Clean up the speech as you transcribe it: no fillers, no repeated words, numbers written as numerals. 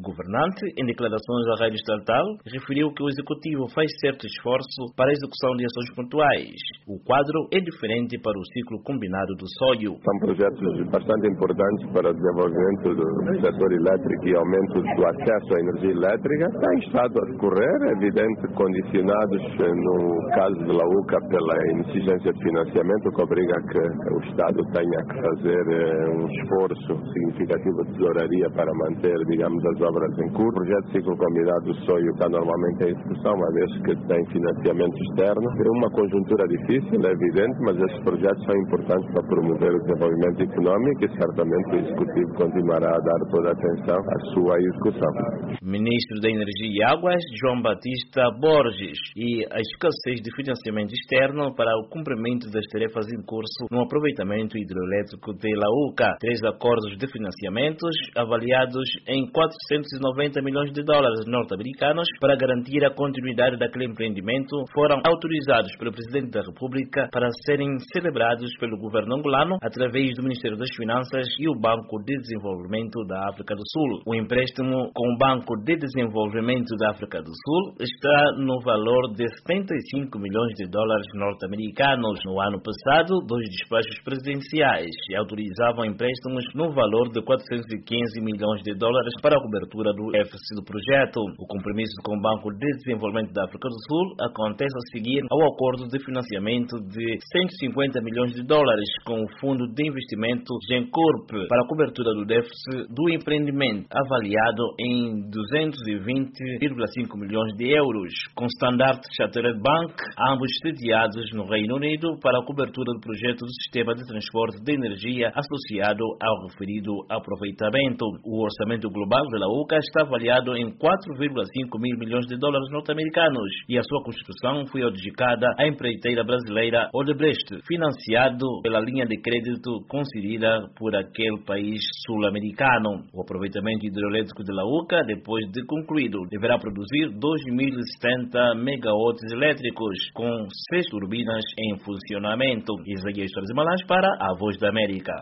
governante, em declarações à rádio estatal, referiu que o executivo faz certo esforço para a execução de ações pontuais. O quadro é diferente para o ciclo combinado do soio. São projetos bastante importantes para o desenvolvimento do setor elétrico e aumento do acesso à energia elétrica. Têm estado a decorrer, é evidente, condicionados no caso de Lauca pela inexigência de financiamento, que obriga a que o Estado tenha que fazer um esforço significativo de tesouraria para manter, digamos, as obras em curso. O projeto de ciclo combinado do soio está normalmente em execução, uma vez que tem financiamento externo. É uma conjuntura difícil, é evidente, mas estes projetos são importantes para promover o desenvolvimento económico e certamente o Executivo continuará a dar toda a atenção à sua execução. Ministro da Energia e Águas, João Batista Borges, e a escassez de financiamento externo para o cumprimento das tarefas em curso no aproveitamento hidroelétrico de Lauca. 3 acordos de financiamentos avaliados em 490 milhões de dólares norte-americanos para garantir a continuidade daquele empreendimento foram autorizados pelo Presidente da República para serem celebrados pelo governo angolano através do Ministério das Finanças e o Banco de Desenvolvimento da África do Sul. O empréstimo com o Banco de Desenvolvimento da África do Sul está no valor de 75 milhões de dólares norte-americanos. No ano passado, 2 despachos presidenciais autorizavam empréstimos no valor de 415 milhões de dólares para a cobertura do déficit do projeto. O compromisso com o Banco de Desenvolvimento da África do Sul acontece a seguir ao acordo de financiamento de 150 milhões de dólares com o Fundo de Investimento GenCorp para a cobertura do déficit do empreendimento, avaliado em 220,5 milhões de euros, com Standard Chartered Bank, ambos sediados no Reino Unido, para a cobertura do projeto do sistema de transporte de energia associado ao referido aproveitamento. O orçamento global da Lauca está avaliado em 4,5 mil milhões de dólares norte-americanos e a sua construção foi adjudicada à empreiteira brasileira Odebrecht, financiado pela linha de crédito concedida por aquele país sul-americano. O aproveitamento hidroelétrico de Lauca, depois de concluído, deverá produzir 2.070 megawatts elétricos, com 6 turbinas em funcionamento. Isaías Soares Malás para a Voz da América.